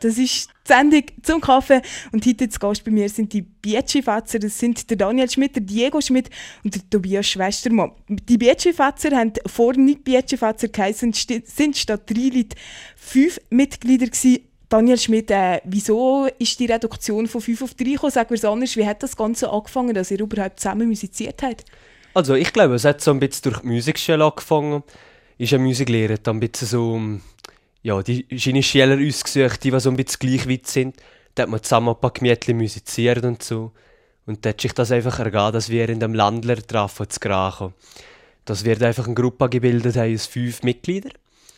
Das ist die Sendung zum Kaffee und heute zu Gast bei mir sind die Bietschi-Fetzer. Das sind der Daniel Schmidt, der Diego Schmidt und der Tobias Schwestermann. Die Bietschi-Fetzer haben vorher nicht Bietschi-Fetzer geheißen, sind statt 3 Leuten 5 Mitglieder gewesen. Daniel Schmidt, wieso ist die Reduktion von 5 auf 3 gekommen? Sagen wir es anders, wie hat das Ganze angefangen, dass ihr überhaupt zusammen musiziert habt? Also ich glaube, es hat so ein bisschen durch die Musikschule angefangen. Ist eine Musiklehrer dann ein bisschen so, ja, die seine Schüler ausgesucht, die so ein bisschen gleich weit sind. Da hat man zusammen ein paar Gemütchen musiziert und so. Und da hat sich das einfach ergeben, dass wir in dem Landler trafen zu Grachen. Dass wir da einfach eine Gruppe gebildet haben aus 5 Mitgliedern.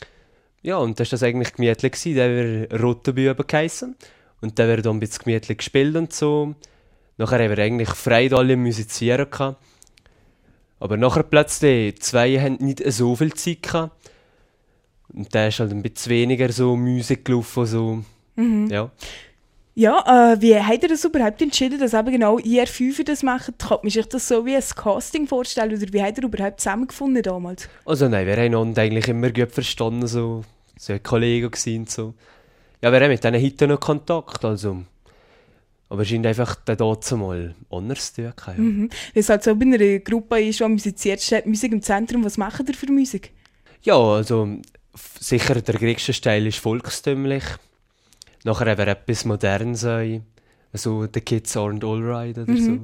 Ja, und das war das eigentlich gemütlich gewesen. Der war Rotenbüben geheissen. Und der wird dann ein bisschen gemütlich gespielt und so. Nachher haben wir eigentlich frei alle musizieren gehabt. Aber nachher plötzlich, 2 haben nicht so viel Zeit gehabt. Und da ist halt ein bisschen weniger so Musik gelaufen. So. Ja. Ja, wie habt ihr das überhaupt entschieden, dass eben genau ihr 5 das macht? Kann man sich das so wie ein Casting vorstellen oder wie habt ihr überhaupt zusammengefunden damals? Also nein, wir haben uns eigentlich immer gut verstanden, so Kollegen gewesen und so. Ja, wir haben mit denen heute noch Kontakt, also. Aber es scheint einfach dazu mal anders zu tun. Ja. Wenn es halt so bei einer Gruppe ist, die musiziert, steht Musik im Zentrum, was macht ihr für Musik? Ja, also sicher der größte Teil ist volkstümlich. Nachher haben wir etwas Modernes, also «The Kids Aren't Alright» oder so.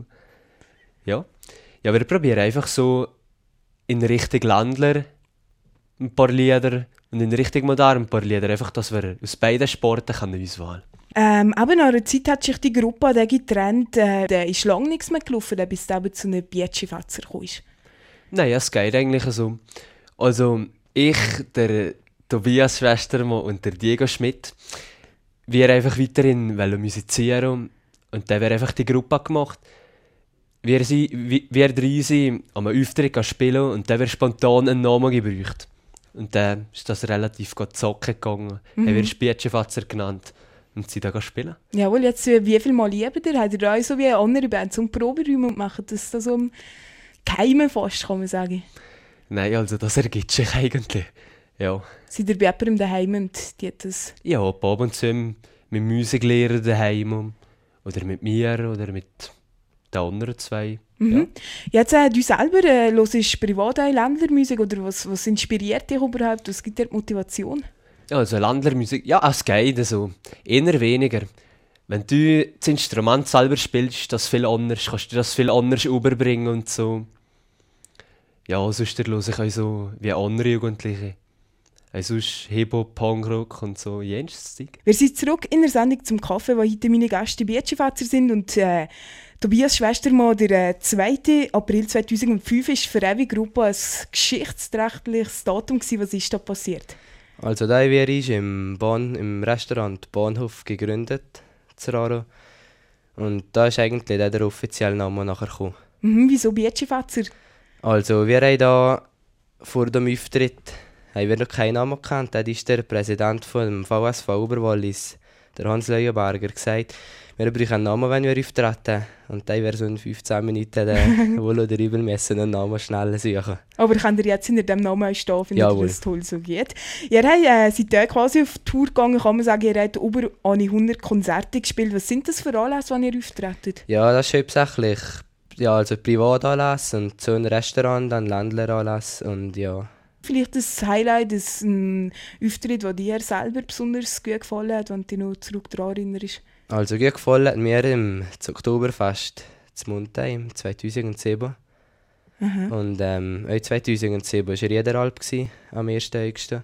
Ja, wir probieren einfach so in Richtung Landler ein paar Lieder und in Richtung modern ein paar Lieder. Einfach, dass wir aus beiden Sporten können uns wählen. Aber nach einer Zeit hat sich die Gruppe dann getrennt. Der ist lange nichts mehr gelaufen, bis der zu einem Bietschi-Fetzer gekommen ist. Nein, es geht eigentlich so. Also ich, der Tobias Schwestermann und der Diego Schmidt, wir einfach weiterhin musizieren und dann wird einfach die Gruppe gemacht. Wir drei sind am Auftritt spielen und dann wird spontan ein Name gebraucht. Und dann ist das relativ gut zocken gegangen. Haben wir Bietschi-Fetzer genannt. Und sie da spielen. Jawohl, jetzt wie viel Mal liebt ihr? Habt ihr da auch so wie andere Bands zum Proberäumen und machen das da so im Geheimen fast, kann man sagen? Nein, also das ergibt sich eigentlich. Ja. Seid ihr bei jemandem daheim und die hat das? Ja, ab und zu mit Musiklehrer daheim. Oder mit mir oder mit den anderen 2. Ja. Jetzt du selber hörst privat auch Ländlermusik oder was inspiriert dich überhaupt? Was gibt dir die Motivation? Ja, also Ländlermusik, ja, es geht so. Eher weniger. Wenn du das Instrument selber spielst, das viel anders, kannst du das viel anders überbringen und so. Ja, sonst höre ich auch so wie andere Jugendliche. Sonst Hip-Hop, Punkrock und so, jenes Zeug. Wir sind zurück in der Sendung zum Kaffee, wo heute meine Gäste die Bietschi-Fetzer sind und Tobias Schwestermann, der 2. April 2005 ist für die Gruppe ein geschichtsträchtiges Datum gewesen. Was ist da passiert? Also da wir ist im Restaurant Bahnhof gegründet, Zeraro. Und da ist eigentlich der offizielle Name nachher gekommen. Wieso Bietschi-Fetzer? Also wir haben da vor dem Auftritt haben wir noch keinen Namen gekannt. Da ist der Präsident vom VSV Oberwallis, der Hans Leuenberger, gesagt, wir brauchen einen Namen, wenn wir auftreten. Und dann wäre so in 15 Minuten wohl darüber müssen einen Namen schnell suchen. Aber könnt ihr jetzt hinter dem Namen stehen, findet ihr das toll so geht? Ihr seid quasi auf Tour gegangen, kann man sagen, ihr habt über 100 Konzerte gespielt. Was sind das für Anlässe, wenn ihr auftretet? Ja, das ist hauptsächlich also Privatanlässe und so ein Restaurant, dann Ländleranlässe und ja. Vielleicht das Highlight, ein Auftritt, der dir selber besonders gut gefallen hat, wenn du dich noch zurück daran erinnerst? Also gut gefallen hat mir im Oktoberfest zu Montheim 2007. Und auch 2007 war Riederalp am 1. August.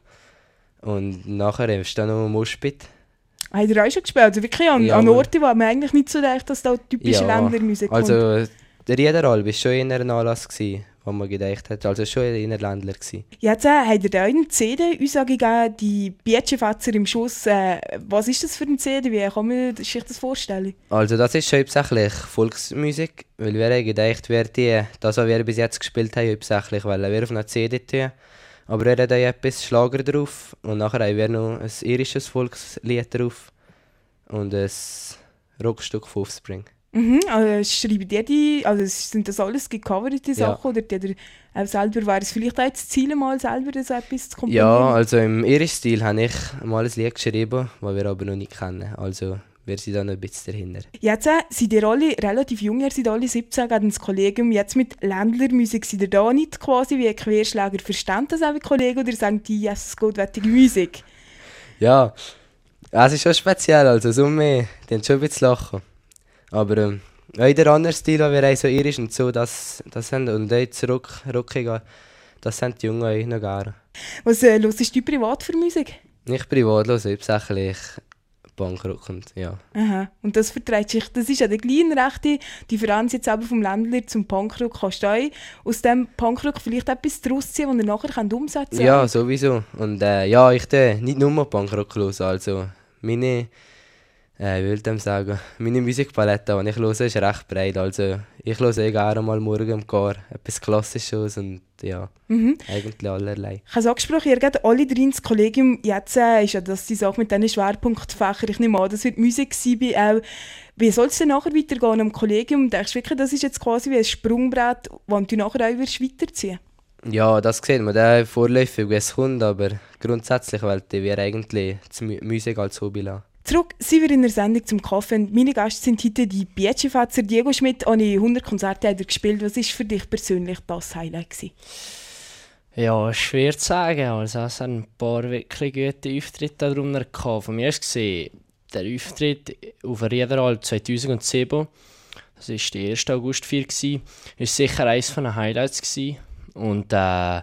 Und nachher war dann noch Moschpit. Habt ihr auch schon gespielt? Also wirklich an Orten, wo man eigentlich nicht so denkt, dass da typische Ländlermusik kommt? Also der Riederalp war schon eher ein Anlass, wo man gedacht hat, also schon eher Ländler gewesen. Jetzt habt ihr da eine CD-Aussage gegeben, die Bietschi-Fetzer im Schuss. Was ist das für eine CD? Wie kann man sich das vorstellen? Also das ist hauptsächlich Volksmusik, weil wir haben gedacht, das, was wir bis jetzt gespielt haben, hauptsächlich weil wir auf einer CD tun. Aber wir haben da etwas Schlager drauf und nachher haben wir noch ein irisches Volkslied drauf und ein Rockstück von Offspring. Also schreibt ihr also sind das alles gecoverte Sachen oder die auch selber, wäre es vielleicht auch das Ziel, mal selber so etwas zu komponieren? Ja, also im Irisch-Stil habe ich mal ein Lied geschrieben, das wir aber noch nicht kennen. Also wir sind da noch ein bisschen dahinter. Jetzt seid ihr alle relativ jung, ihr seid alle 17, geht ins Kollegium. Jetzt mit Ländlermusik seid ihr da nicht quasi wie ein Querschläger. Versteht das auch wie Kollegen oder sagen die, yes, gutwertige Musik? Ja, es ist schon speziell, also so mehr, die haben schon ein bisschen lachen. Aber auch der andere Stil, den wir haben, so irisch und so, das haben, und jetzt rockig, das haben die Jungen auch noch gerne. Was hörst du privat für Musik? Nicht privat hören, hauptsächlich Punkrock und ja. Aha. Und das verträgt sich, das ist ja der kleine rechte Differenz jetzt aber vom Ländler zum Punkrock. Kannst du auch aus dem Punkrock vielleicht etwas daraus ziehen, das ihr nachher umsetzen könnt? Ja, sowieso. Und ja, ich nicht nur Punkrock hören, also meine... ich will dem sagen, meine Musikpalette, die ich höre, ist recht breit. Also ich höre gerne mal morgen im Chor etwas Klassisches und ja, eigentlich allerlei. Ich habe es angesprochen, ihr geht alle drin ins Kollegium. Jetzt ist ja das die Sache mit diesen Schwerpunktfächern. Ich nehme an, das wird Musik sein. Auch. Wie soll es denn nachher weitergehen am Kollegium? Denkst du wirklich, das ist jetzt quasi wie ein Sprungbrett, wo du nachher auch weiterziehen wirst? Ja, das sieht man dann vorläufig, wie es kommt, aber grundsätzlich wollte wir eigentlich die Musik als Hobby lassen. Zurück sind wir in der Sendung zum Kaffee. Meine Gäste sind heute die Bietschi-Fetzer. Diego Schmidt, ohne 100 Konzerte gespielt. Was war für dich persönlich das Highlight gewesen? Ja, schwer zu sagen. Also, es haben ein paar wirklich gute Auftritte darunter gehabt. Von mir aus gesehen, der Auftritt auf Riederalp 2007, das war die 1. August-Feier, war sicher eines der Highlights gewesen. Und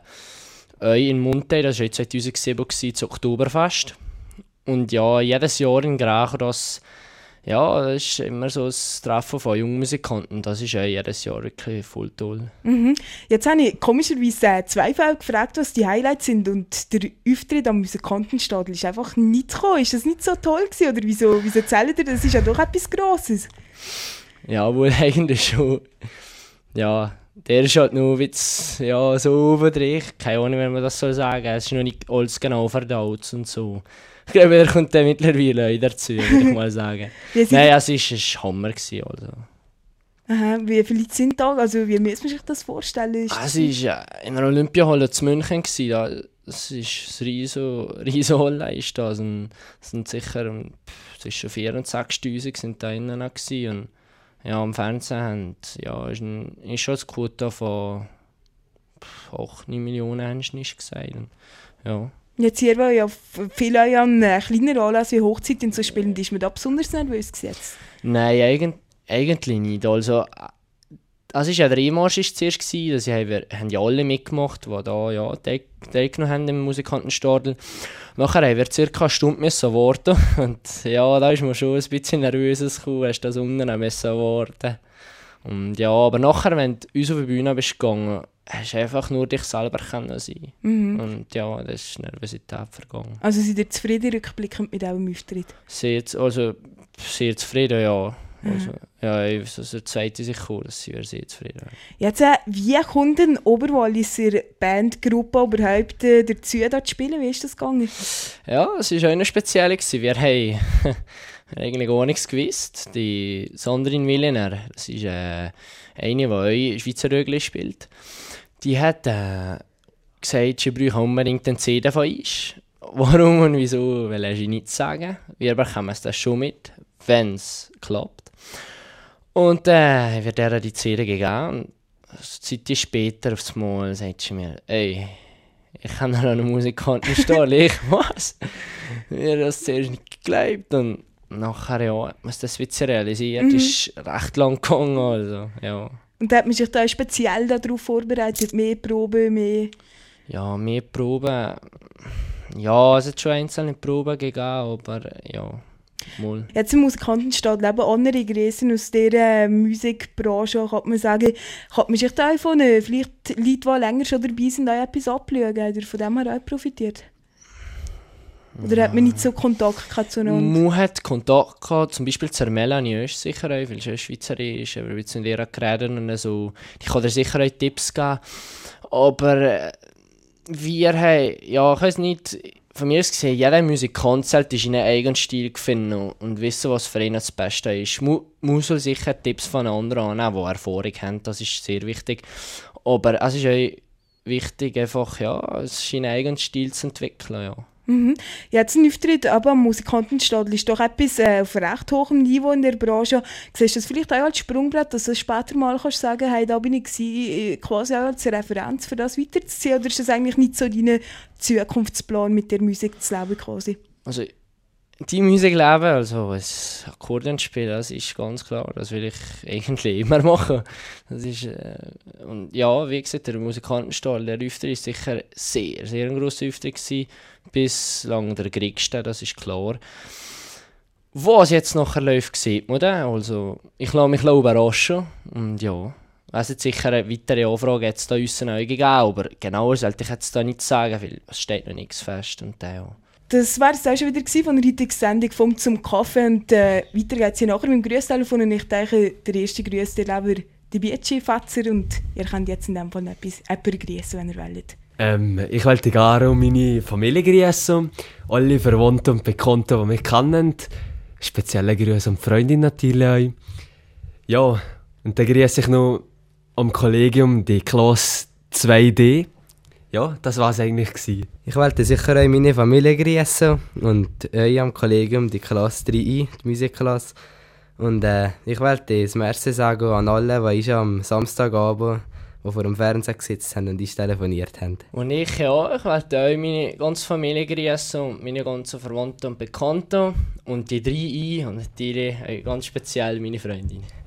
in Monte, das war 2007, das Oktoberfest. Und ja, jedes Jahr in Gracho, das ist immer so ein Treffen von jungen Musikanten. Das ist jedes Jahr wirklich voll toll. Jetzt habe ich komischerweise zwei Fälle gefragt, was die Highlights sind. Und der Auftritt am Musikantenstadel ist einfach nicht gekommen. Ist das nicht so toll gewesen? Oder wieso zählt ihr? Das ist ja doch etwas Grosses. Ja, wohl eigentlich schon. Ja, der ist halt noch ein bisschen, so überdreht. Keine Ahnung, wenn man das so sagen soll. Es ist noch nicht alles genau verdaut und so. Ich glaube, er kommt dann mittlerweile auch dazu, würde ich mal sagen. Nein, es war ein Hammer gewesen, also. Aha, wie viele Leute sind da? Also, wie muss man sich das vorstellen? Es war in der Olympiahalle zu München. Das ist eine riesen Halle. Es sind sicher zwischen 4.000 und 6.000 sind da innen gewesen. Und ja, am Fernsehen ist schon das Quota von 8 Millionen, hast du nicht gesagt. Und, ja. Jetzt hier, weil ja viele an kleineren Anlässen wie Hochzeit und so spielen, ist man da besonders nervös gesetzt? Nein, eigentlich nicht. Also, es war ja der E-Marsch zuerst, das haben ja alle mitgemacht, die da teilgenommen haben im Musikantenstadel. Nachher haben wir ca. eine Stunde warten und ja, da ist man schon ein bisschen nervös gekommen, hast das unten warten. Und ja, aber nachher, wenn du uns auf die Bühne bist gegangen, hast du einfach nur dich selber sein. Und ja, das ist Nervosität vergangen. Also seid ihr zufrieden rückblickend mit eurem Auftritt? Sehr zufrieden, ja. Also, der zweite sich cool, dass sie sehr zufrieden. Jetzt, wie kommt ein Oberwalliser Bandgruppe überhaupt dazu, da zu spielen? Wie ist das gegangen? Ja, es war auch eine spezielle. Wir haben eigentlich gar nichts gewusst. Die Sandrine Millionär, das ist eine, die auch Schweizer Rögli spielt, die hat gesagt, sie brauchen unbedingt eine CD von uns. Warum und wieso, will ich nicht sagen. Wir bekommen es das schon mit, wenn es klappt. Und wird er die CD gegeben. Und eine Zeit später aufs Mal sagt sie mir, ey, ich habe noch einen Musikanten stehen. Ich was? Mir hat das zuerst nicht geglaubt. Und nachher hat man das wieder realisiert. Es ist recht lang gegangen. Also, ja. Und hat man sich da speziell darauf vorbereitet? Mehr Proben, mehr? Ja, mehr Proben. Ja, es hat schon einzelne Proben gegeben, aber ja. Mal. Jetzt im Musikantenstadel leben andere Grössen aus dieser Musikbranche, kann man sagen. Kann man sich da von vielleicht Leute, die länger schon dabei sind, auch etwas abschauen? Oder von dem her auch profitiert? Oder hat man nicht so Kontakt gehabt zueinander? Man hat Kontakt gehabt, zum Beispiel zur Melanie ist sicher auch, weil sie eine Schweizerin ist, aber wir sind mit ihr geredet und so. Die kann dir sicher auch Tipps geben. Aber wir haben, ja, ich weiß nicht, von mir aus gesehen, jeder Musikant sollte in einen eigenen Stil finden und wissen, was für ihn das Beste ist. Man soll sicher Tipps von anderen annehmen, die Erfahrung haben, das ist sehr wichtig. Aber es ist auch wichtig, einfach, ja, seinen eigenen Stil zu entwickeln, ja. Mhm. Jetzt ein Auftritt aber am Musikantenstadel ist doch etwas auf recht hohem Niveau in der Branche. Siehst du das vielleicht auch als Sprungbrett, dass du später mal kannst sagen, hey, da bin ich gewesen, quasi auch als Referenz für das weiterzuziehen? Oder ist das eigentlich nicht so dein Zukunftsplan, mit der Musik zu leben quasi? Also, die Musik leben, also ein Akkordeon spielen, das ist ganz klar, das will ich eigentlich immer machen. Das ist, und ja, wie gesagt, der Musikantenstall, der Auftritt ist sicher sehr, sehr ein grosser Auftritt gewesen, bislang der größte, das ist klar. Was jetzt nachher läuft, sieht man dann, also ich lasse mich überraschen und ja, es hat sicher eine weitere Anfrage jetzt da uns Augen gegeben, aber genauer sollte ich jetzt da nicht sagen, weil es steht noch nichts fest und dann ja. Das war es auch schon wieder von der heutigen Sendung vom «Zum Kaffee» und weiter geht es hier nachher mit dem Grüßtelefon und ich denke, der erste Grüß, der lebt die Bietschi-Fatzer und ihr könnt jetzt in dem Fall jemanden grüßen, wenn ihr wollt. Ich wollte gerne meine Familie grüßen, alle Verwandten und Bekannten, die mich kennen. Spezielle Grüße an die Freundin natürlich. Ja, und dann grüße ich noch am Kollegium die Klasse 2D. Ja, das war es eigentlich gewesen. Ich wollte sicher auch meine Familie grüßen und euch am Kollegium, die Klasse 3i, die Musikklasse. Und ich wollte das Merci sagen an alle, die am Samstagabend, die vor dem Fernseher gesetzt haben und uns telefoniert haben. Und ich wollte auch meine ganze Familie grüßen und meine ganzen Verwandten und Bekannten und die 3i und natürlich ganz speziell meine Freundin.